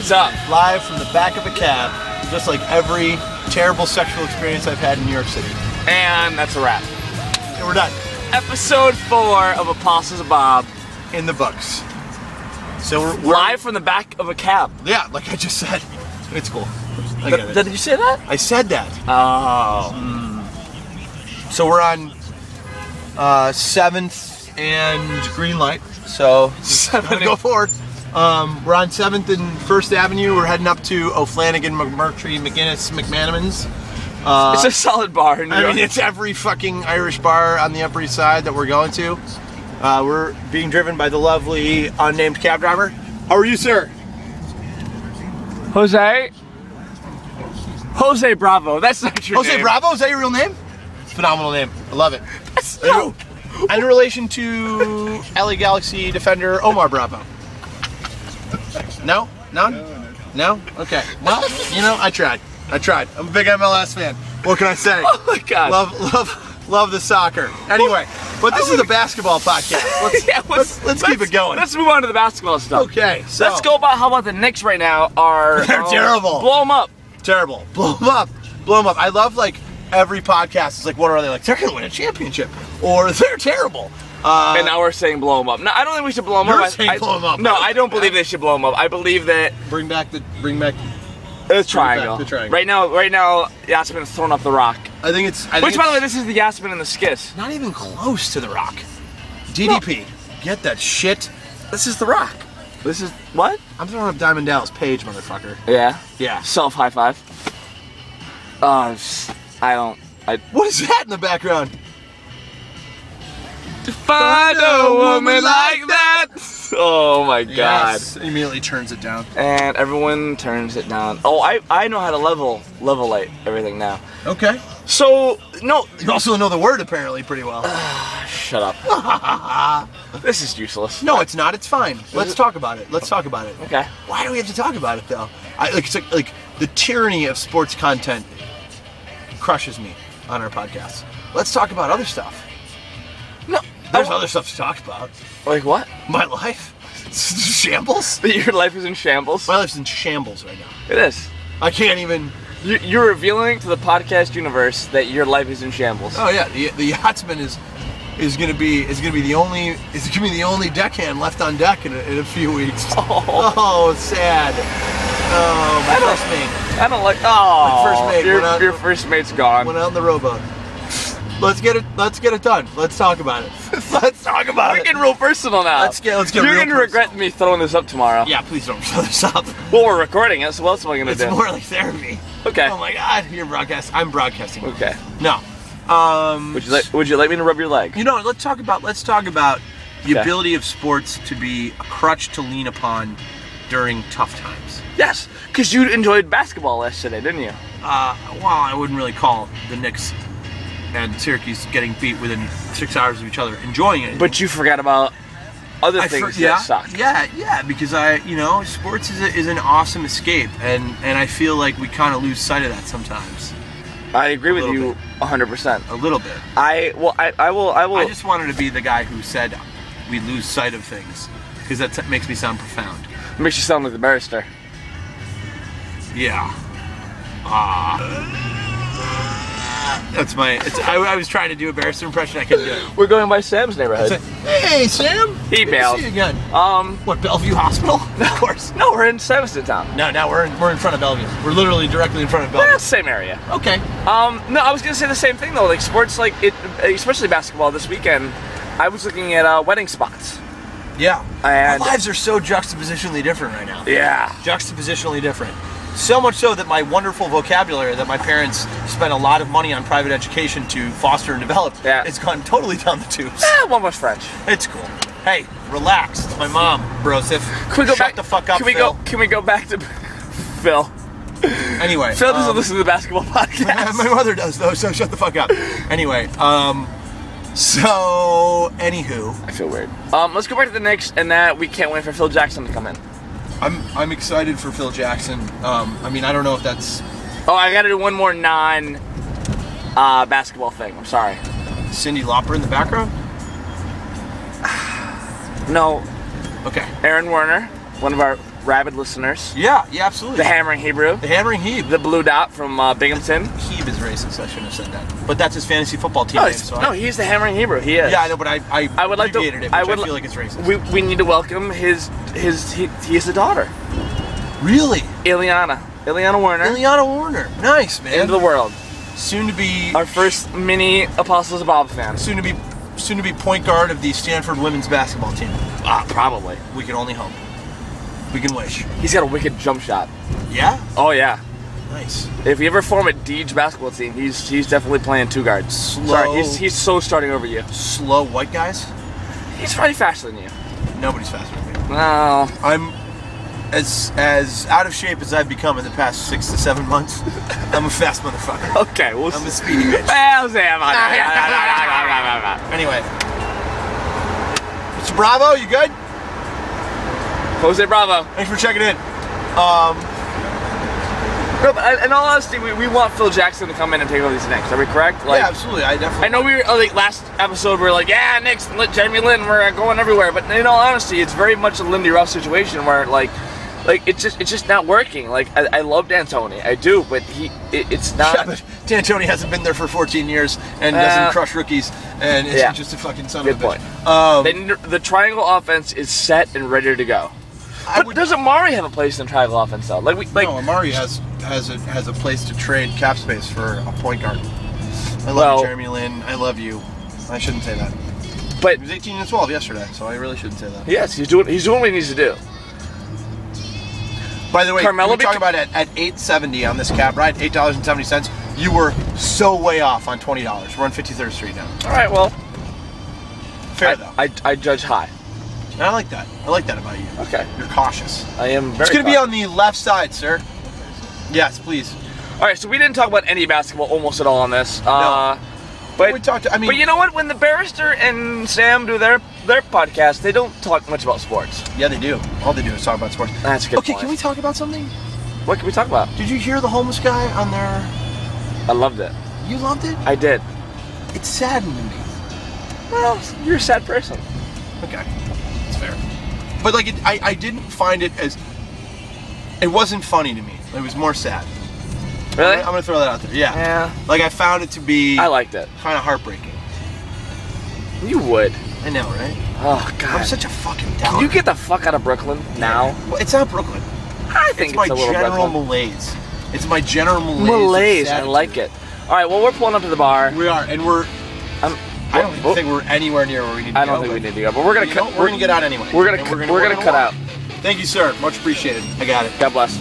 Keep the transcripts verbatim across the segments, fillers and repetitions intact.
What's up? Live from the back of a cab, just like every terrible sexual experience I've had in New York City. And that's a wrap. And we're done. Episode four of Apostles of Bob. In the books. So we're, we're live from the back of a cab. Yeah, like I just said. It's cool. I get it. Did you say that? I said that. Oh. Mm. So we're on uh, seventh and Green Light. So I'm gonna go forward. Um, we're on seventh and First Avenue. We're heading up to O'Flanagan, McMurtry, McGinnis, McManamans. Uh, it's a solid bar in New I York. mean, it's every fucking Irish bar on the Upper East Side that we're going to. Uh, we're being driven by the lovely unnamed cab driver. How are you, sir? Jose? Jose Bravo. That's not your Jose name. Bravo? Is that your real name? Phenomenal name. I love it. That's, no. And in relation to L A Galaxy defender Omar Bravo. No? None? No? Okay. Well, you know, I tried. I tried. I'm a big M L S fan. What can I say? Oh my God. Love, love, love the soccer. Anyway, but this is a basketball podcast. Let's, yeah, let's, let's, let's keep it going. Let's move on to the basketball stuff. Okay, so. Let's go about how about the Knicks right now are... They're um, terrible. Blow them up. Terrible. Blow them up. Blow them up. I love, like, every podcast is like, what are they like? They're going to win a championship. Or they're terrible. Uh, and now we're saying blow them up. No, I don't think we should blow them You're up. saying I, blow 'em up. No, I don't believe they should blow them up. I believe that Bring back the, bring back... it's triangle. the triangle. Right now, right now, Yasmin is throwing up the rock. I think it's... I think Which, it's by the way, this is the Yasmin and the Skiss. not even close to the Rock. D D P. Get that shit. This is the Rock. This is what? I'm throwing up Diamond Dallas Page, motherfucker. Yeah. Yeah. Self high five. Uh, I don't. I What is that in the background? to find a woman like that. Oh my God. Yes. Immediately turns it down. And everyone turns it down. Oh, I I know how to level level light everything now. Okay. So no. You also know the word apparently pretty well. Shut up. This is useless. No, it's not. It's fine. Let's talk about it. Let's talk about it. Okay. Why do we have to talk about it though? I, like, it's like, like the tyranny of sports content crushes me on our podcast. Let's talk about other stuff. No. There's Oh, other stuff to talk about. like what? My life. Shambles. Your life is in shambles. My life's in shambles right now. It is. I can't even. You- You're revealing to the podcast universe that your life is in shambles. Oh yeah, the the yachtsman is is gonna be is gonna be the only is gonna be the only deckhand left on deck in a, in a few weeks. Oh. Oh, sad. Oh, my I don't- first mate I don't like. Oh, My first mate Your, went out- your first mate's gone. went out in the rowboat. Let's get it. Let's get it done. Let's talk about it. Let's talk about We're it. getting real personal now. Let's get let's get You're real gonna regret me throwing this up tomorrow. Yeah, please don't throw this up. Well, we're recording it, so what else am I gonna It's do? more like therapy. Okay. Oh my God, you're broadcasting. I'm broadcasting. Okay. No. Um. Would you like? Would you like me to rub your leg? You know, let's talk about let's talk about the Okay. ability of sports to be a crutch to lean upon during tough times. Yes, because you enjoyed basketball yesterday, didn't you? Uh, well, I wouldn't really call the Knicks and Syracuse getting beat within six hours of each other enjoying it. But you forgot about other I things for- yeah, that suck. yeah, yeah, because I, you know, sports is, a, is an awesome escape, and and I feel like we kind of lose sight of that sometimes, I agree with little you bit. one hundred percent. a little bit. I well, I, I will, I will. I just wanted to be the guy who said we lose sight of things, because that t- makes me sound profound. makes you sound like the barrister. Yeah. Ah. That's my. It's, I, I was trying to do a barrister impression. I couldn't do it. We're going by Sam's neighborhood. It's like, hey, Sam. He Good to bailed. see you again. Um, What, Bellevue Hospital? Of course. no, we're in Sevenson Town. No, now we're in, we're in front of Bellevue. We're literally directly in front of Well, Bellevue. that's the same area. Okay. Um, no, I was gonna say the same thing though. Like sports, like it, especially basketball this weekend. I was looking at uh, wedding spots. Yeah. And- Our lives are so juxtapositionally different right now. Yeah. Juxtapositionally different. So much so that my wonderful vocabulary that my parents spent a lot of money on private education to foster and develop, Yeah. it's gone totally down the tubes. Eh, one was French. It's cool. Hey, relax. It's my mom, Brosif. Can we go Shut back? the fuck up, Can we Phil. go? Can we go back to Phil? Anyway. Phil doesn't um, listen to the basketball podcast. my mother does though, so shut the fuck up. Anyway, um, so anywho, I feel weird. Um, let's go back to the Knicks, and that we can't wait for Phil Jackson to come in. I'm I'm excited for Phil Jackson. Um, I mean, I don't know if that's Oh, I gotta do one more non uh, basketball thing. I'm sorry. Cyndi Lauper in the background. No, Okay. Aaron Werner, one of our rabid listeners. Yeah, yeah, absolutely. The Hammering Hebrew. The Hammering Hebe. The Blue Dot from uh, Binghamton. Hebe is racist. I shouldn't have said that. But that's his fantasy football team No, name. he's, So no I, he's the Hammering Hebrew. He is. yeah, I know, but I I, I would like to. abbreviated it, which I would I feel li- like it's racist. We we need to welcome his his he, he has a daughter, Really? Ileana. Ileana Warner. Ileana Warner. Nice, man. Into the world. Soon to be Our first mini Apostles of Bob fan. soon to be soon to be point guard of the Stanford women's basketball team. Ah, probably. We can only hope. We can wish. He's got a wicked jump shot. Yeah? Oh yeah. Nice. If you ever form a Deej basketball team, he's he's definitely playing two guards. Slow. Sorry, he's he's so starting over you. Slow white guys? He's probably faster than you. Nobody's faster than me. No. I'm as as out of shape as I've become in the past six to seven months. I'm a fast motherfucker. Okay, we'll I'm a see. speedy bitch. Well, Sam. Anyway. Mister Bravo, you good? Jose Bravo. Thanks for checking in. Um, No, but in all honesty, we, we want Phil Jackson to come in and take over these Knicks. Are we correct? Like, yeah, absolutely. I definitely. I know we were uh, like last episode. We were like, yeah, Knicks, Jeremy Lin, we're going everywhere. But in all honesty, it's very much a Lindy Ruff situation where like, like it's just it's just not working. Like I, I love D'Antoni, I do, but he it, it's not. Yeah, but D'Antoni hasn't been there for fourteen years and Uh, doesn't crush rookies, and is yeah. just a fucking son Good of a point. bitch. Um, They, the triangle offense is set and ready to go. I But would, does Amari have a place in the triangle offense though? Like we like. no, Amari has has a has a place to trade cap space for a point guard. I love Well- you, Jeremy Lin. I love you. I shouldn't say that. But He was eighteen and twelve yesterday, so I really shouldn't say that. yes, he's doing he's doing what he needs to do. By the way, Carmelo we were talking bec- about it at eight seventy on this cab ride, eight dollars and seventy cents. You were so way off on twenty dollars. We're on fifty-third Street now. All right, well, Fair I, though. I I judge high. And I like that. I like that about you. Okay, You're cautious. I am very. It's going to be cautious. on the left side, sir. Yes, please. All right, so we didn't talk about any basketball almost at all on this. Uh, but we talked. I mean, but you know what? When the Barrister and Sam do their their podcast, they don't talk much about sports. yeah, they do. All they do is talk about sports. That's a good Okay, point. can we talk about something? What can we talk about? Did you hear the homeless guy on there? I loved it. You loved it? I did. It saddened me. Well, you're a sad person. Okay, it's fair. But like, it, I I didn't find it as. It wasn't funny to me. It was more sad. Really? I'm gonna throw that out there. Yeah. Yeah. Like I found it to be I liked it. kind of heartbreaking. You would. I know, right? Oh God. I'm such a fucking downer. Can you get the fuck out of Brooklyn now? Well, it's not Brooklyn. I think It's it's, my a little general Brooklyn. malaise. It's my general malaise. Malaise. of I sadness. like it. All right. Well, we're pulling up to the bar. We are, and we're. I'm, I don't oh, think we're anywhere near where we need to I go. don't think we but need to go, but we're gonna you cut. know, we're gonna get out anyway. We're gonna. And We're gonna, we're gonna cut out. walk. Thank you, sir. Much appreciated. I got it. God bless.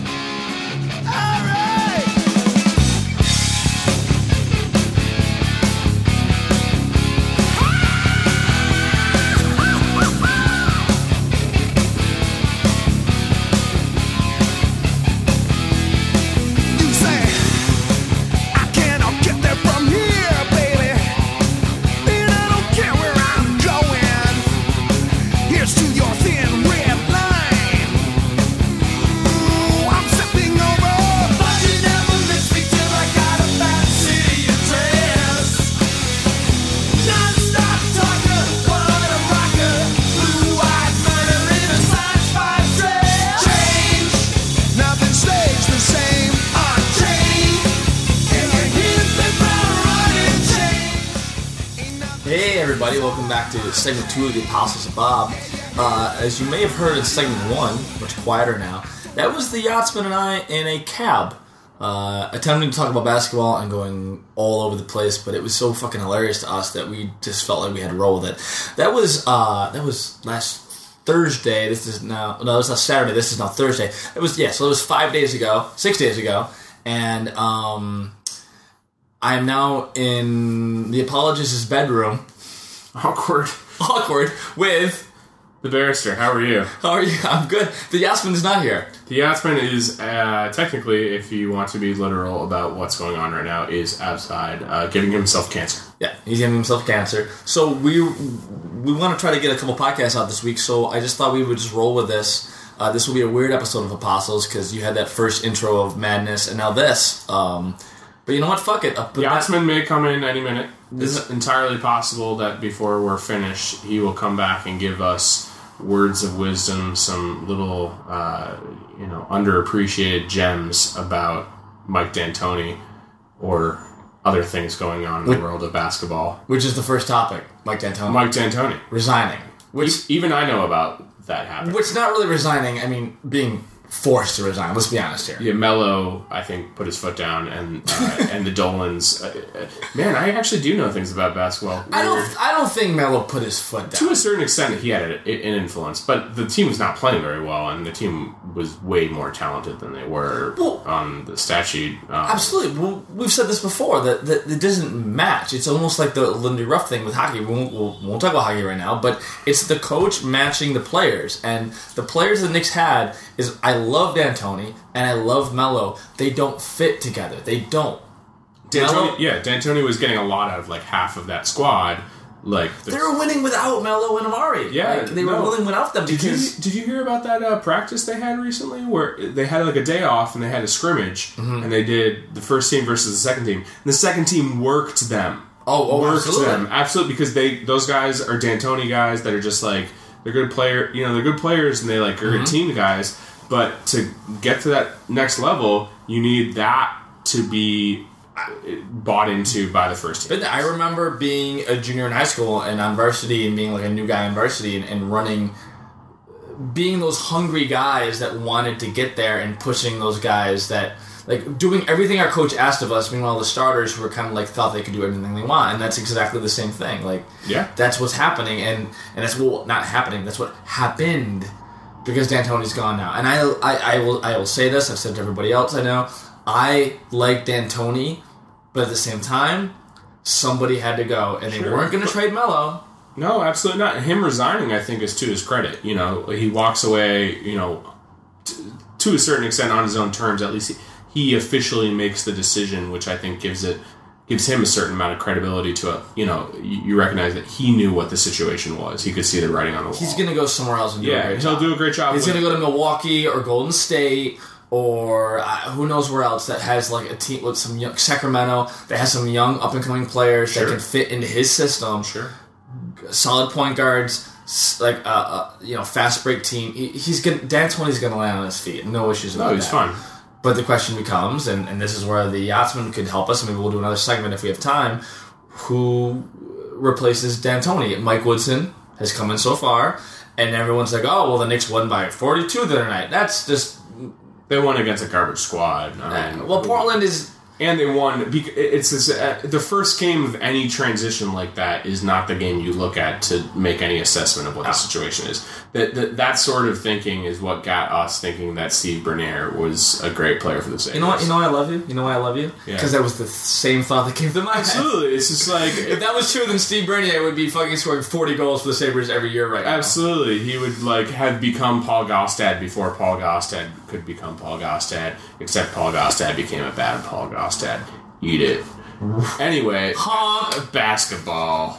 You say, I cannot get there from here, baby. And I don't care where I'm going. Here's to your thin red line. Ooh, I'm stepping over. But you never missed me till I got a fancy dress. Non-stop talker, what a rocker. Blue-eyed murder in a size five dress. Change. Nothing stays the same. Unchained. And your heels been running chains. Ain't nothing. Hey everybody, welcome back to segment two of the Apostles of Bob. Uh, as you may have heard in segment one, much quieter now, that was the Yachtsman and I in a cab, uh, attempting to talk about basketball and going all over the place, but it was so fucking hilarious to us that we just felt like we had to roll with it. That was, uh, that was last Thursday, this is now, no, it's not Saturday, this is now Thursday. It was, yeah, so it was five days ago, six days ago, and, um... I am now in the apologist's bedroom. Awkward. Awkward. With... The Barrister, how are you? How are you? I'm good. The Yachtsman is not here. The Yachtsman is, uh, technically, if you want to be literal about what's going on right now, is outside, uh, giving himself cancer. Yeah, he's giving himself cancer. So we we want to try to get a couple podcasts out this week, so I just thought we would just roll with this. Uh, this will be a weird episode of Apostles, because you had that first intro of madness, and now this. Um, but you know what? Fuck it. Uh, The Yachtsman may come in any minute. Is It's entirely possible that before we're finished, he will come back and give us words of wisdom, some little, uh, you know, underappreciated gems about Mike D'Antoni or other things going on in the world of basketball. Which is the first topic, Mike D'Antoni. Mike D'Antoni. Resigning. Which, Even I know about that happening. which not really resigning, I mean, being forced to resign. Let's be honest here. Yeah, Melo, I think, put his foot down, and uh, and the Dolans. Uh, man, I actually do know things about basketball. I don't I don't think Melo put his foot down. To a certain extent, he had an influence, but the team was not playing very well, and the team was way more talented than they were Well, on the stat sheet. Um, Absolutely. Well, we've said this before, that, that it doesn't match. It's almost like the Lindy Ruff thing with hockey. We won't, we'll, we won't talk about hockey right now, but it's the coach matching the players. And the players the Knicks had is, I love D'Antoni and I love Melo. They don't fit together. They don't. D'Antoni, Melo, yeah, D'Antoni was getting a lot out of like half of that squad. Like the, they were winning without Melo and Amari. Yeah, like, they no. were winning without them Did you, because... did you hear about that uh, practice they had recently where they had like a day off and they had a scrimmage Mm-hmm. and they did the first team versus the second team. And the second team worked them. Oh, oh worked absolutely. them. Absolutely, because they those guys are D'Antoni guys that are just like, they're good player, you know, they're good players and they like are Mm-hmm. good team guys. But to get to that next level, you need that to be bought into by the first team. But I remember being a junior in high school and on varsity and being like a new guy on varsity and, and running, being those hungry guys that wanted to get there and pushing those guys that, like, doing everything our coach asked of us, meanwhile the starters who were kind of like thought they could do anything they want, and that's exactly the same thing. Like, Yeah. that's what's happening, and, and that's what, not happening, that's what happened because D'Antoni's gone now. And I, I, I will I will say this, I've said to everybody else I know, I like D'Antoni, but at the same time, somebody had to go, and they Sure. weren't going to trade Melo. No, absolutely not. Him resigning, I think, is to his credit. You know, he walks away, you know, t- to a certain extent on his own terms. At least he, he officially makes the decision, which I think gives it gives him a certain amount of credibility to it. You know, you, you recognize that he knew what the situation was. He could see the writing on the wall. He's going to go somewhere else and do a yeah, great he'll job. do a great job. He's with- going to go to Milwaukee or Golden State or uh, who knows where else that has like a team with some young Sacramento that has some young up and coming players Sure. that can fit into his system. Sure. Solid point guards, s- like uh, uh, you know, fast break team. He, he's gonna D'Antoni's going to land on his feet. No issues about No, he's that. fun. But the question becomes, and, and this is where the Yachtsman could help us. Maybe we'll do another segment if we have time. Who replaces D'Antoni? Mike Woodson has come in so far, and everyone's like, "Oh, well, the Knicks won by forty-two the other night." That's just They won against a garbage squad. I mean, uh, well, Portland is. And they won. bec- It's this, uh, the first game of any transition like that is not the game you look at to make any assessment of what the situation is. That, that that sort of thinking is what got us thinking that Steve Bernier was a great player for the Sabres. You know what? You know why I love you. You know why I love you? Yeah. Because that was the same thought that came to my head. Absolutely, it's just like If that was true, then Steve Bernier would be fucking scoring forty goals for the Sabres every year right now. absolutely he would like have become Paul Gostad before Paul Gostad could become Paul Gostad. Except Paul Gostad became a bad Paul Gostad. Eat it. Anyway, Honk. basketball.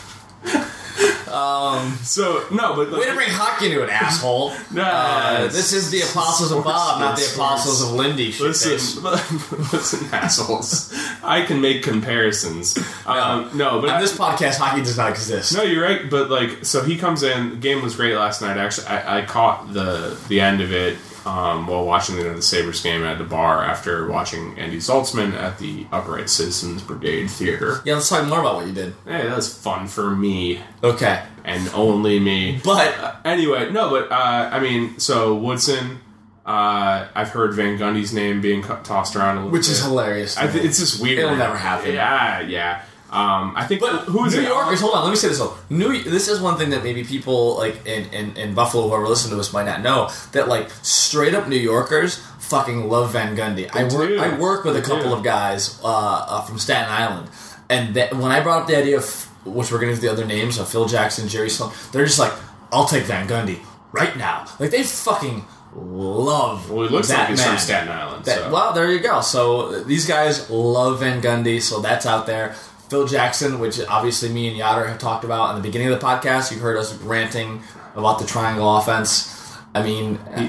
Um, So no, but way to bring hockey into it, asshole. No, Uh, it's- this is the Apostles of sports, Bob, not the it's Apostles sports. of Lindy. Listen, shitface. listen, assholes. I can make comparisons. Um, no, but On I, this podcast, hockey does not exist. no, you're right. But like, so he comes in. The game was great last night. Actually, I, I caught the the end of it um, while watching the, the Sabres game at the bar after watching Andy Zaltzman at the Upright Citizens Brigade Theater. Yeah, let's talk more about what you did. Hey, that was fun for me Okay. and only me. But Uh, anyway, no, but uh, I mean, so Woodson. Uh, I've heard Van Gundy's name being cu- tossed around a little which bit. is hilarious. I th- it's just weird. It'll never happen. Yeah, yeah. Um, I think. But who is New it? Yorkers? Hold on, let me say this. Though. New. This is one thing that maybe people like in, in, in Buffalo who are listening to us might not know, that like straight up New Yorkers fucking love Van Gundy. I work. do. I work with a They couple do. of guys uh, uh, from Staten Island, and that, when I brought up the idea of which we're going to do the other names of Phil Jackson, Jerry Sloan, they're just like, "I'll take Van Gundy right now." Like they fucking love. Well, he looks that like he's man. from Staten Island. That, so. Well, there you go. So these guys love Van Gundy, so that's out there. Phil Jackson, which obviously me and Yoder have talked about in the beginning of the podcast. You've heard us ranting about the triangle offense. I mean,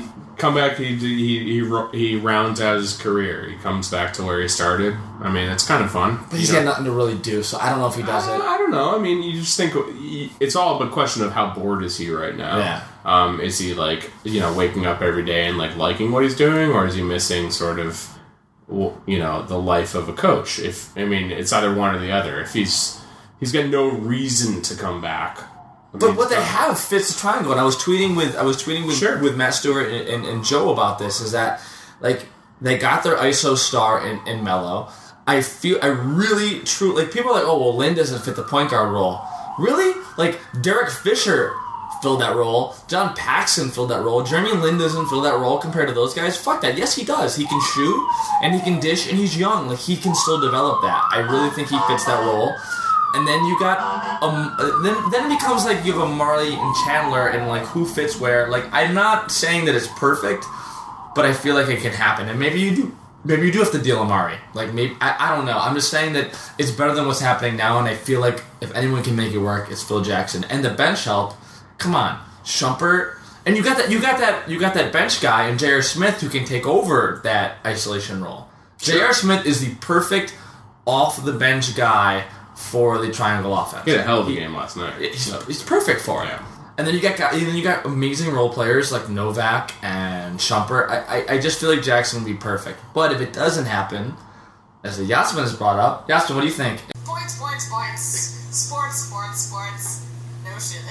comeback. He he he he rounds out his career. He comes back to where he started. I mean, it's kind of fun. But he's you know? got nothing to really do, so I don't know if he does I, it. I don't know. I mean, you just think it's all a question of how bored is he right now. Yeah. Um, is he like you know waking up every day and like liking what he's doing, or is he missing sort of you know the life of a coach? If I mean, it's either one or the other. If he's he's got no reason to come back. I But mean, what they uh, have fits the triangle, and I was tweeting with I was tweeting with, Sure. with Matt Stewart and, and, and Joe about this. Is that like they got their I S O star in, in Melo. I feel I really true like people are like, oh well, Lynn doesn't fit the point guard role. Really? Like Derek Fisher filled that role. John Paxson filled that role. Jeremy Lin doesn't fill that role compared to those guys. Fuck that. Yes, he does. He can shoot and he can dish and he's young. Like he can still develop that. I really think he fits that role. And then you got um then then it becomes like you have a Marley and Chandler and like who fits where. Like I'm not saying that it's perfect, but I feel like it can happen. And maybe you do maybe you do have to deal Amari. Like maybe I, I don't know. I'm just saying that it's better than what's happening now, and I feel like if anyone can make it work, it's Phil Jackson. And the bench help, come on. Shumpert. And you got that you got that you got that bench guy in J R. Smith who can take over that isolation role. Sure. J R. Smith is the perfect off the bench guy for the triangle offense. He had a hell of a He- game last night. He's, So. he's perfect for it. Yeah. And then you got guy- and then you got amazing role players like Novak and Shumpert. I, I I just feel like Jackson would be perfect. But if it doesn't happen, as the Yasmin has brought up, Yasmin, what do you think? Sports, sports, sports. Sports, sports, sports. No shit.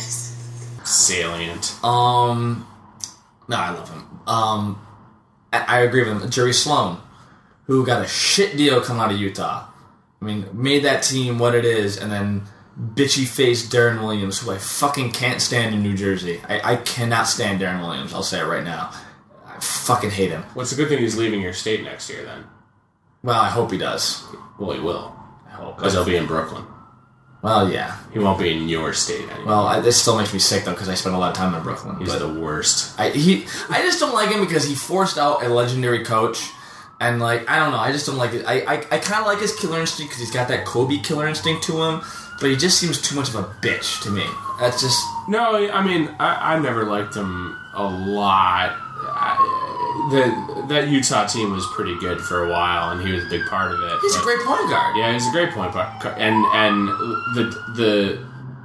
Salient. Um, no, I love him. Um, I, I agree with him. Jerry Sloan, who got a shit deal coming out of Utah. I mean, made that team what it is, and then bitchy faced Darren Williams, who I fucking can't stand in New Jersey. I, I cannot stand Darren Williams. I'll say it right now. I fucking hate him. What's the good thing he's leaving your state next year then? Well, I hope he does. Well, he will. I hope. Because he'll be in Brooklyn. Well, yeah. He won't be in your state anymore. Well, I, this still makes me sick though because I spent a lot of time in Brooklyn. He's but the worst. I he I just don't like him because he forced out a legendary coach, and like I don't know, I just don't like it. I I, I kind of like his killer instinct because he's got that Kobe killer instinct to him, but he just seems too much of a bitch to me. That's just No, I mean, I, I never liked him a lot. I, the, that Utah team was pretty good for a while, and he was a big part of it. he's a but- great point guard. Yeah, he's a great point guard. And and the the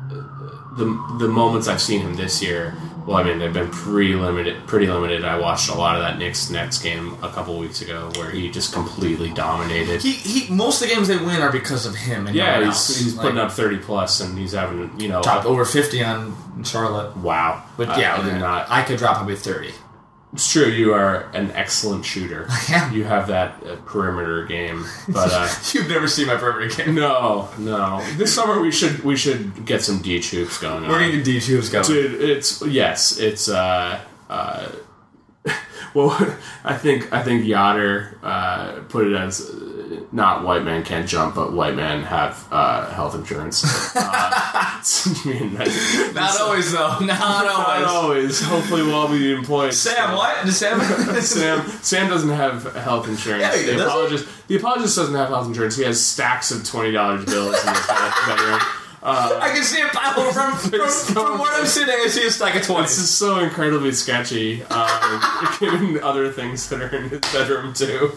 the the moments I've seen him this year, well, I mean, they've been pretty limited. Pretty limited. I watched a lot of that Knicks Nets game a couple weeks ago, where he just completely dominated. He he most of the games they win are because of him. And yeah, no one he's, else. he's putting Like, up thirty plus, and he's having you know dropped a- over fifty on Charlotte. wow. But I- yeah, I did not. I could drop probably thirty. It's true. You are an excellent shooter. I am. You have that uh, perimeter game, but uh, You've never seen my perimeter game. no, no. This summer we should we should get some D hoops going on. We're gonna get D tubes going. Dude, it's yes, it's uh, uh, well, I think I think Yoder uh, put it as uh, not white man can't jump, but white man have uh, health insurance. Uh, I mean, that- Not always though. Not Not always. always. Hopefully, we'll all be employed. Sam, what? Does Sam? Sam Sam doesn't have health insurance. Yeah, he the doesn't. apologist the apologist doesn't have health insurance. He has stacks of twenty dollars bills in his bedroom. I can see a pile from from, It's so from where I'm sitting. I see a stack of This twenties. is so incredibly sketchy, um, given other things that are in his bedroom too.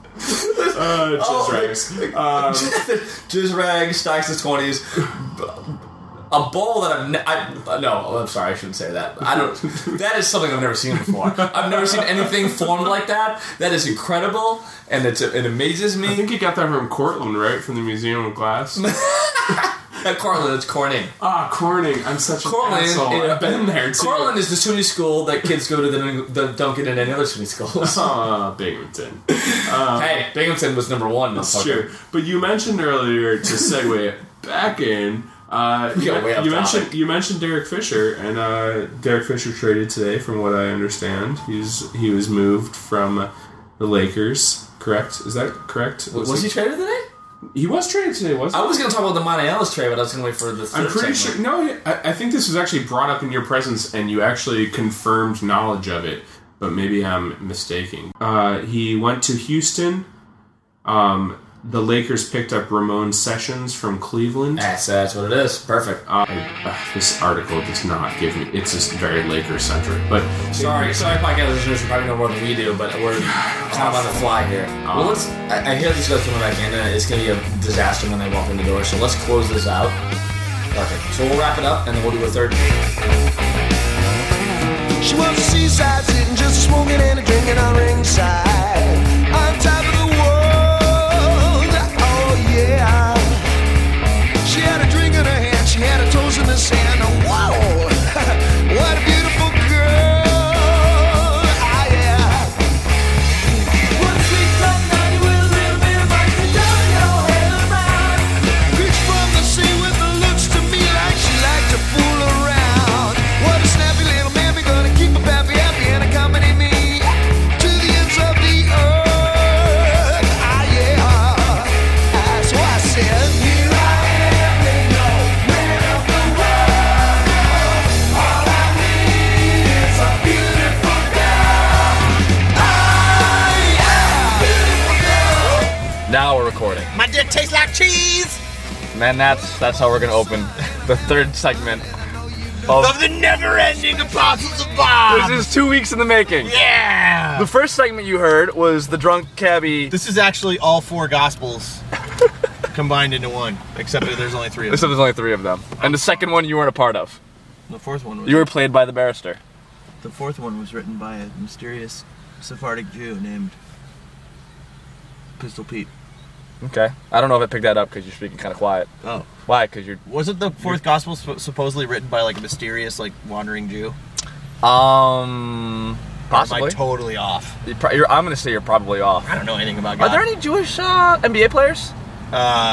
Uh, just Oh, rags. Um, Jizz rag, stacks of twenties. A bowl that I've ne- I, no, I'm sorry, I shouldn't say that. I don't. That is something I've never seen before. I've never seen anything formed like that. That is incredible, and it's it amazes I me. think you got that from Cortland, right? From the Museum of Glass. At Cortland, it's Corning. Ah, Corning. I'm such an Cortland, asshole. uh, I've been there too. Cortland is the SUNY school that kids go to that that don't get in any other SUNY schools. Ah, Binghamton. Hey, Binghamton was number one. That's true. But you mentioned earlier to segue back in. Uh, We you, got way off you topic. mentioned you mentioned Derek Fisher, and uh, Derek Fisher traded today, from what I understand. He's he was moved from the Lakers. Correct? Is that correct? Was he traded today? He was traded today, wasn't I he? was going to talk about the Monte Ellis trade, but I was going to wait for the third I'm pretty segment. sure. No, I, I think this was actually brought up in your presence, and you actually confirmed knowledge of it. But maybe I'm mistaking. Uh, he went to Houston. Um, the Lakers picked up Ramon Sessions from Cleveland. That's that's what it is. Perfect. Uh, uh, this article does not give me. It's just very Lakers centric. But Sorry, sorry, podcast listeners, you probably know more than we do, but we're kind of on the fly here. Well, let's. I, I hear these guys coming back in, and it's going to be a disaster when they walk in the door. So let's close this out. Perfect. So we'll wrap it up, and then we'll do a third. She was a seaside sitting, just a smoking and a drinking on ringside. On top of the world, oh yeah. She had a drink in her hand, she had her toes in the sand. Whoa, what a beautiful girl, ah yeah. What a sweet young night with a little bit of ice and turn your head around. Reach from the sea with the looks to me like she liked to fool around. What a snappy little mammy, gonna keep a happy, happy and accompany me to the ends of the earth. Ah yeah, ah, so I said, here I am, they know, man of the world. All I need is a beautiful girl. Ah yeah, beautiful girl. Now we're recording. My dick tastes like cheese. Man, that's that's how we're gonna open the third segment of. Of the never-ending Apostles of Bob. This is two weeks in the making. Yeah. The first segment you heard was the drunk cabbie. This is actually all four Gospels combined into one, except that there's only three of Except them. there's only three of them, and the second one you weren't a part of. The fourth one was You were played by the barrister. the fourth one was written by a mysterious Sephardic Jew named Pistol Pete. Okay. I don't know if it picked that up because you're speaking kind of quiet. Oh. Why? Because you're. Wasn't the fourth Gospel supp- supposedly written by like a mysterious, like wandering Jew? Um. Or Possibly. am I totally off? You pro- you're, I'm going to say you're probably off. I don't know anything about God. Are there any Jewish uh, N B A players? Uh,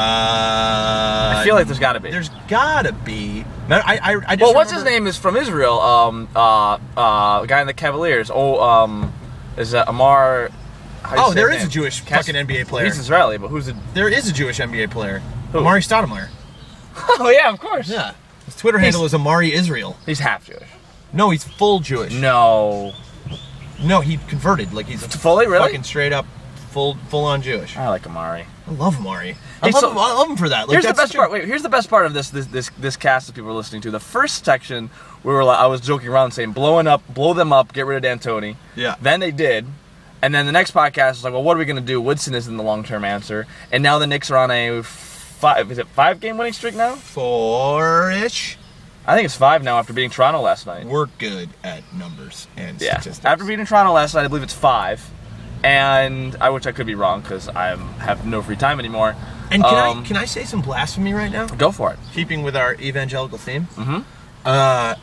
I feel like there's got to be. There's gotta be. Man, I, I, I just Well, what's his remember- name is from Israel. Um. Uh. Uh. Guy in the Cavaliers. Oh. Um. Is that Amar? how do you Oh, say there his is a name? Jewish Cas- fucking N B A player. He's Israeli, but who's the? There is a Jewish N B A player. Who? Amari Stoudemire. Oh yeah, of course. Yeah. His Twitter handle is Amari Israel. He's half Jewish. No, he's full Jewish. No. No, he converted. Like he's Fully, really? fucking straight up, full full on Jewish. I like Amari. I love Amari. I Hey, love so- him. I love him for that. Like, Here's the that's best such a- part. Wait, here's the best part of this this this this cast that people are listening to. The first section, we were like, I was joking around saying, blowing up, blow them up, get rid of D'Antoni. Yeah. Then they did, and then the next podcast was like, well, what are we gonna do? Woodson isn't the long term answer, and now the Knicks are on a five. Is it five game winning streak now? Four-ish. I think it's five now after beating Toronto last night. We're good at numbers and Yeah. statistics. After beating Toronto last night, I believe it's five, and I which I could be wrong because I am have no free time anymore. And can Um, I can I say some blasphemy right now? Go for it. Keeping with our evangelical theme. Mhm. Uh,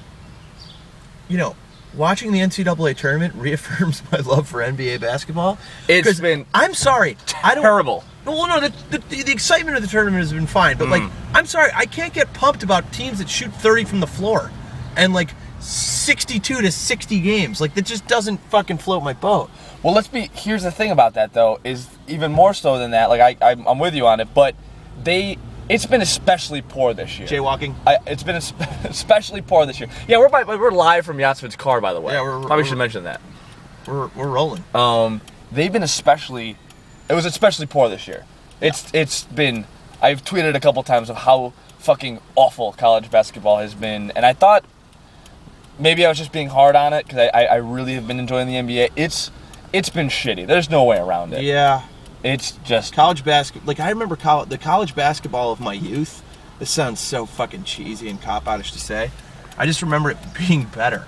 you know, watching the N C double A tournament reaffirms my love for N B A basketball. It's 'Cause been I'm sorry. I don't. terrible. Well, no, the, the, the excitement of the tournament has been fine, but like, I'm sorry, I can't get pumped about teams that shoot thirty from the floor, and like sixty-two to sixty games. Like that just doesn't fucking float my boat. Well, let's be. Here's the thing about that, though, is even more so than that. Like I, I'm, I'm with you on it, but they, it's been especially poor this year. Jaywalking. I, it's been es- especially poor this year. Yeah, we're by, we're live from Yatsman's car, by the way. Yeah, we're- probably we're- should mention that. We're we're rolling. Um, they've been especially. It was especially poor this year. It's it's been. I've tweeted a couple times of how fucking awful college basketball has been, and I thought maybe I was just being hard on it because I, I I really have been enjoying the N B A. It's it's been shitty. There's no way around it. Yeah. It's just College basketball, like I remember college, the college basketball of my youth. This sounds so fucking cheesy and cop-outish to say. I just remember it being better.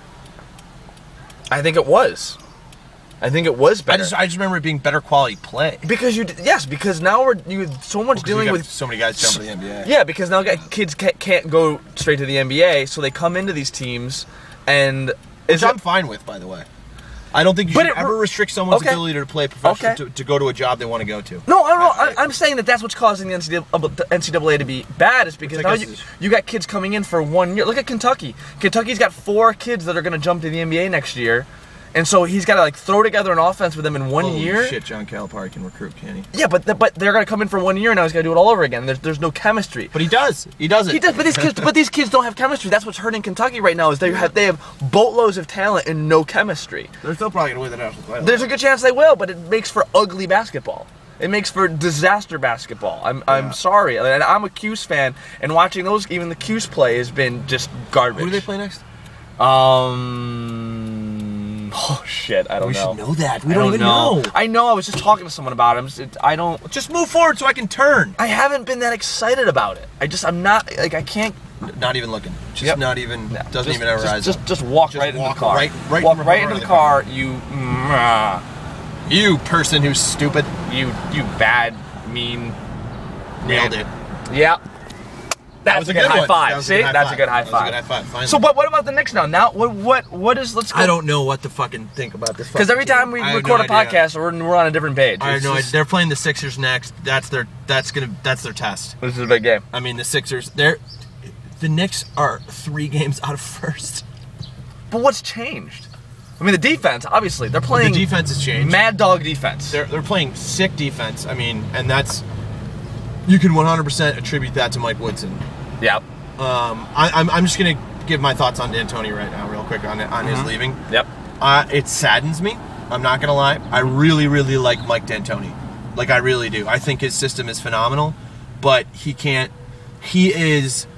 I think it was. I think it was I better. just, I just remember it being better quality play. because you d- yes because now we're you so much Because we dealing got with so many guys jumping to the N B A. yeah because now got- kids can't, can't go straight to the N B A, so they come into these teams and Which is I'm it, fine with, by the way. I don't think you But should it- ever restrict someone's okay. ability to play professional Okay. to, to go to a job they want to go to. no I don't know I- I, I'm saying that that's what's causing the N C double A, the N C double A to be bad is because Which I now guess you, is- you got kids coming in for one year. Look at Kentucky. Kentucky's got four kids that are going to jump to the N B A next year. And so he's got to like throw together an offense with them in one Holy year. shit, John Calipari can recruit, can he? Yeah, but th- but they're gonna come in for one year and now he's gotta do it all over again. There's there's no chemistry. But he does. He does it. He does, but these kids but these kids don't have chemistry. That's what's hurting Kentucky right now is they have they have boatloads of talent and no chemistry. They're still probably going to win the national title. There's a good chance they will, but it makes for ugly basketball. It makes for disaster basketball. I'm I'm sorry, and I'm a Cuse fan, and watching those, even the Cuse play has been just garbage. Who do they play next? Um. Oh shit! I don't We know. should know that. We I don't, don't even know. know. I know. I was just talking to someone about him. It, I don't. Just move forward so I can turn. I haven't been that excited about it. I just. I'm not. Like I can't. Not even looking. Just Yep. not even. No, Doesn't just, even ever just, eyes just, up. just walk Just right into walk the car. right- right walk in right front into of the the car. car. You. mwah, You person who's stupid. You. You bad. Mean. Nailed man. it. Yeah. That's was a a good, good high one. five. That was a See, good high that's five. a good high That was a five. good high five. Finally. So, but what about the Knicks now? Now, what, what, what is? Let's go. I don't know what to fucking think about this. Because every time we I have record no a idea. podcast, we're, we're on a different page. I have It's no idea. just- They're playing the Sixers next. That's their. That's gonna. That's their test. This is a big game. I mean, the Sixers. They're. The Knicks are three games out of first. But what's changed? I mean, the defense. Obviously, they're playing. The defense has changed. Mad dog defense. They're they're playing sick defense. I mean, and that's. You can one hundred percent attribute that to Mike Woodson. Yep. Um, I, I'm I'm just gonna give my thoughts on D'Antoni right now, real quick on on his leaving. Yep. Uh, it saddens me. I'm not gonna lie. I really, really like Mike D'Antoni. Like I really do. I think his system is phenomenal, but he can't. He is.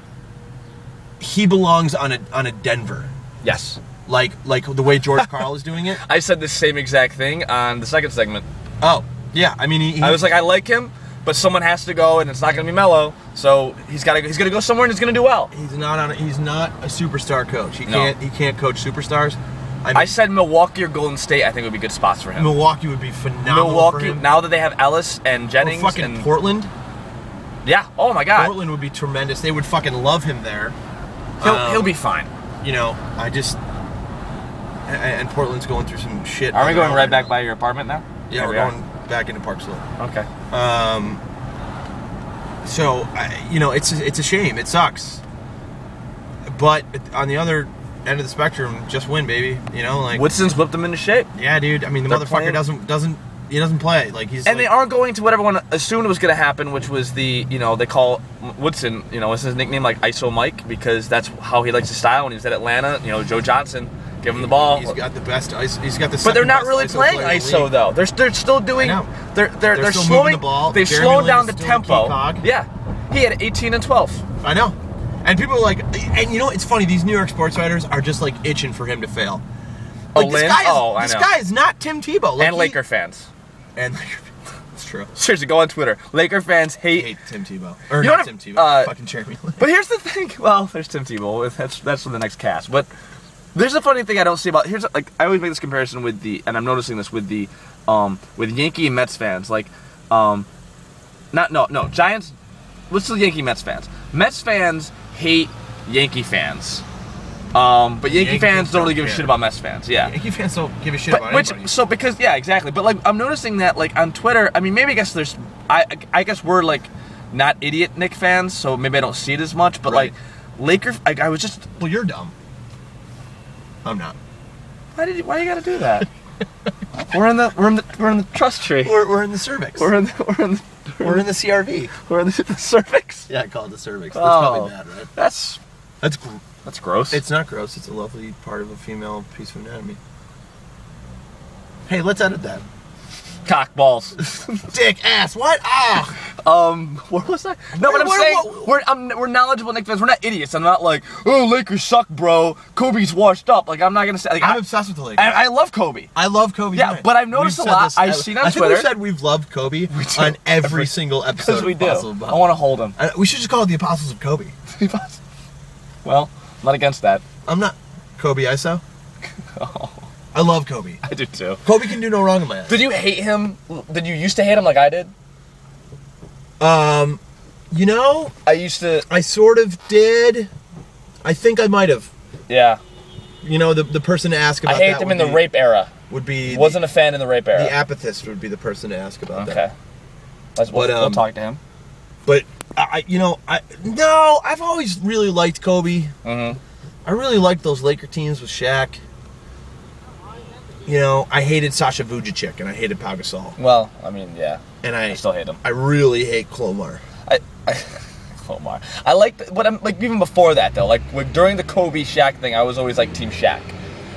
He belongs on a on a Denver, Yes. like like the way George Karl is doing it. I said the same exact thing on the second segment. Oh yeah, I mean he. he I was like, I like him, but someone has to go, and it's not going to be Melo. So he's got to. He's going to go somewhere, and he's going to do well. he's not on. A, he's not a superstar coach. He No. can't. He can't coach superstars. I, mean, I said Milwaukee or Golden State. I think would be good spots for him. Milwaukee would be phenomenal for Milwaukee. him. Now that they have Ellis and Or Jennings, fucking and Portland. yeah. Oh my God. Portland would be tremendous. They would fucking love him there. He'll, Um, he'll be fine. You know, I just and, and Portland's going through some shit. Are we on going their right own back now. by your apartment now? Yeah, There we're we are. going back into Park Slope. Okay. Um, so I, you know, it's it's a shame. It sucks. But on the other end of the spectrum, just win, baby. You know, like Woodson's whipped them into shape. yeah, dude. I mean, the They're motherfucker playing- doesn't doesn't he doesn't play like he's And like, they aren't going to what everyone assumed was going to happen, which was the, you know, they call Woodson, you know, it's his nickname like I S O Mike because that's how he likes to style when he was at Atlanta. You know, Joe Johnson, give him the ball. He's got the best ice. He's got the. But they're second not best really I S O playing player in I the S O league. though. They're they're still doing. I know. They're they're they're, They're still slowing moving the ball. They've Jeremy slowed Lin down is the still a key tempo. cog. Yeah, he had eighteen and twelve. I know. And people are like, and you know, it's funny. These New York sports writers are just like itching for him to fail. Oh, Like this Lin? guy is, Oh, I this know. guy is not Tim Tebow. Like And he- Laker fans. And Laker. It's true. Seriously, go on Twitter. Laker fans hate. I hate Tim Tebow. Or You not know Tim what, Tebow. uh, fucking Jeremy Lin. But here's the thing. Well, there's Tim Tebow. That's that's for the next cast. But there's a funny thing I don't see about. Here's like I always make this comparison with the, and I'm noticing this with the, um, with Yankee and Mets fans. Like, um, not no no Giants. What's the Yankee Mets fans? Mets fans hate Yankee fans. Um, but Yankee, Yankee fans fans don't really don't give a care. shit about Mets fans. Yeah. Yankee fans don't give a shit But about which anybody. so because yeah exactly but like I'm noticing that like on Twitter I mean maybe I guess there's I I guess we're like not idiot Nick fans so maybe I don't see it as much but Right. like Laker like I was just Well, you're dumb. I'm not. why did you why you gotta do that we're in the we're in the we're in the trust tree We're, we're in the cervix. we're in the we're in the, We're in the C R V. we're in the, the cervix Yeah, I call it the cervix. That's Oh. probably bad, right? that's That's gr- that's gross It's not gross. It's a lovely part of a female piece of anatomy. Hey, let's edit that. cock balls Dick, ass, what? Ah! um what was that no but I'm What- saying what- we're I'm, we're knowledgeable Nick fans we're not idiots I'm not like oh Lakers suck bro Kobe's washed up like I'm not gonna say like I'm I, obsessed with the Lakers. I, I love Kobe. I love Kobe. Yeah, Bryant. but I've noticed We've a said lot. this- I've I- seen on I think Twitter. we said we've loved Kobe do. on every single episode. Because we of do. Apostle of Bob. I want to hold him. I- we should just call it the Apostles of Kobe. Well, I'm not against that. I'm not Kobe I S O. I love Kobe. I do too. Kobe can do no wrong in my eyes. Did you hate him? Did you used to hate him like I did? Um, you know, I used to. I sort of did. I think I might have. Yeah. You know, the the person to ask I about hated that him would in the be, rape era. would be the- Wasn't a fan in the rape era. the apathist would be the person to ask about okay. that. Let's, we'll, But, um, we'll talk to him. But I, you know, I no, I've always really liked Kobe. Mm-hmm. I really liked those Laker teams with Shaq. You know, I hated Sasha Vujacic and I hated Pau Gasol, Well, I mean, yeah. and I, I still hate him. I really hate Clomar. I. I Omar. I like, but I'm like even before that though. Like, like during the Kobe Shaq thing, I was always like Team Shaq.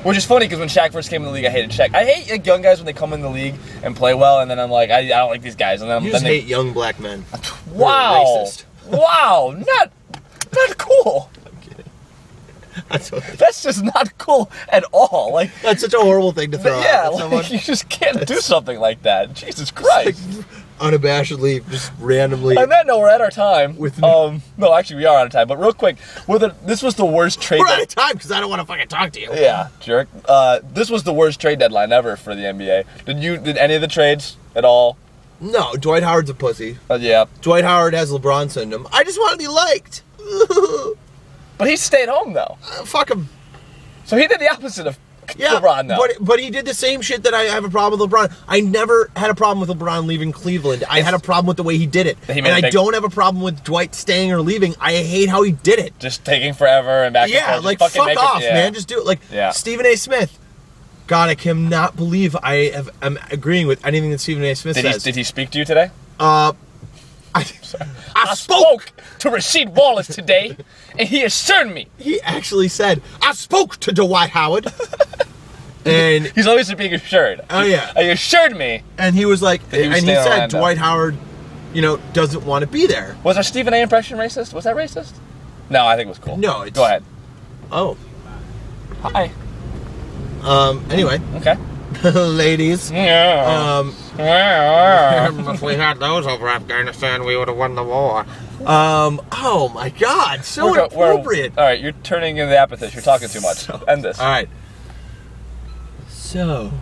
Which is funny because when Shaq first came in the league, I hated Shaq. I hate like, young guys when they come in the league and play well, and then I'm like, I, I don't like these guys. And then, You then just they, hate young black men. wow, You're racist. wow, not not cool. That's, what, That's just not cool at all. Like, that's such a horrible thing to throw yeah, out. at like, someone. you just can't do something like that. Jesus Christ. Unabashedly, just randomly. On that note, we're at our time. With- um, no, actually, we are out of time. But real quick, we're the, this was the worst trade. We're out de- of time because I don't want to fucking talk to you. yeah, jerk. Uh, this was the worst trade deadline ever for the N B A. Did you? Did any of the trades at all? No, Dwight Howard's a pussy. Uh, yeah, Dwight Howard has LeBron syndrome. I just want to be liked. but he stayed home though, Uh, fuck him. so he did the opposite of Yeah, LeBron. Though, but but he did the same shit that I have a problem with LeBron. I never had a problem with LeBron leaving Cleveland. I had a problem with the way he did it, He and made a I big- don't have a problem with Dwight staying or leaving. I hate how he did it. just taking forever and back. and Yeah, forth. Just like fucking fuck make it- off, yeah. man. Just do it. Like Yeah. Stephen A. Smith. God, I cannot believe I have, am agreeing with anything that Stephen A. Smith Did he? says. Did he speak to you today? Uh, I, I I spoke. spoke to Rasheed Wallace today, and he assured me. He actually said, "I spoke to Dwight Howard," and He's always being assured. Oh, yeah. He assured me. and he was like, he was and he staying said Orlando. Dwight Howard, you know, doesn't want to be there. Was our Stephen A. impression racist? Was that racist? No, I think it was cool. No, it's- Go ahead. Oh, Hi. um. Anyway, Okay. ladies, Yeah. um, Yeah. if we had those over Afghanistan, we would have won the war. Um. Oh my God, so We're go- we're- inappropriate. all right, you're turning into the apathist. You're talking too much. So- End this. All right. So,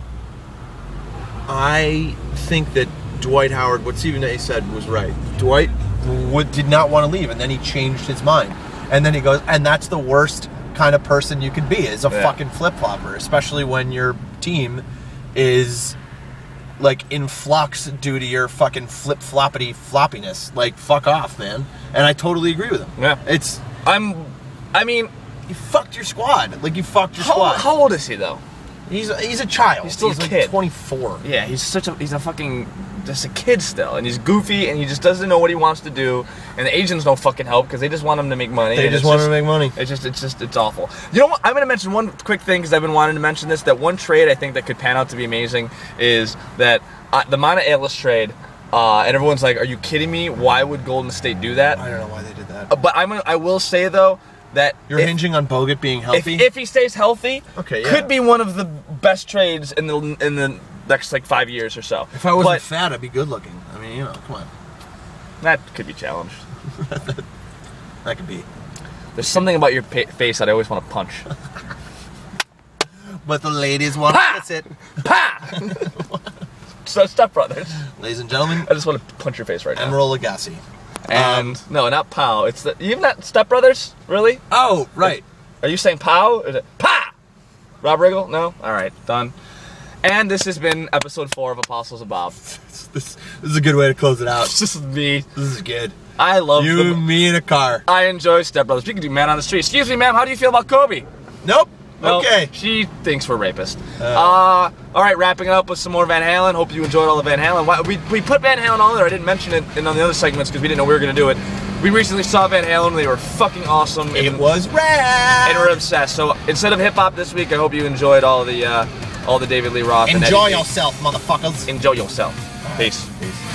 I think that Dwight Howard, what Stephen A. said was right. Dwight would, did not want to leave, and then he changed his mind. And then he goes, and that's the worst kind of person you could be, is a Yeah. fucking flip-flopper, especially when your team is like in flux due to your fucking flip-floppity floppiness. Like, fuck off, man. And I totally agree with him. Yeah. It's, I'm. I mean, you fucked your squad. Like, you fucked your how, squad. how old is he though? He's a, he's a child. He's still a like kid. twenty-four. Yeah, he's such a he's a fucking just a kid still, and he's goofy, and he just doesn't know what he wants to do, and the agents don't fucking help because they just want him to make money. They and just it's want him to make money. It's just it's just it's awful. You know what? I'm gonna mention one quick thing because I've been wanting to mention this. That one trade I think that could pan out to be amazing is that uh, the Mana Ellis trade. Uh, and everyone's like, "Are you kidding me? Why would Golden State do that?" I don't know why they did that. Uh, But I'm gonna, I will say though that You're if, hinging on Bogut being if, healthy. if he stays healthy, Okay, yeah. could be one of the best trades in the in the next like five years or so. If I wasn't But fat, I'd be good looking. I mean, you know, come on, that could be challenged. that could be. There's something about your pa- face that I always want to punch. But the ladies want Ha! that's it. Pa! So Step Brothers. Ladies and gentlemen, I just want to punch your face right now. Emerald Lagasse. And Um, no, not Pow. It's the you've not Step Brothers, really? Oh, right. Are you saying Pow? Or is it Pa? Rob Riggle? No. All right, done. And this has been episode four of Apostles of Bob. This, this is a good way to close it out. It's just me. This is good. I love You, them. me, in a car. I enjoy Step Brothers. Speaking to man on the street. Excuse me, ma'am. How do you feel about Kobe? Nope. No, Okay. She thinks we're rapists. Uh, uh, all right, wrapping it up with some more Van Halen. Hope you enjoyed all the Van Halen. Why- We, we put Van Halen on there. I didn't mention it in on the other segments because we didn't know we were going to do it. We recently saw Van Halen. They were fucking awesome. It and, was rad. and we're obsessed. So instead of hip hop this week, I hope you enjoyed all the uh, all the David Lee Roth. and Enjoy Eddie Lee. yourself, motherfuckers. Enjoy yourself. Peace. Peace.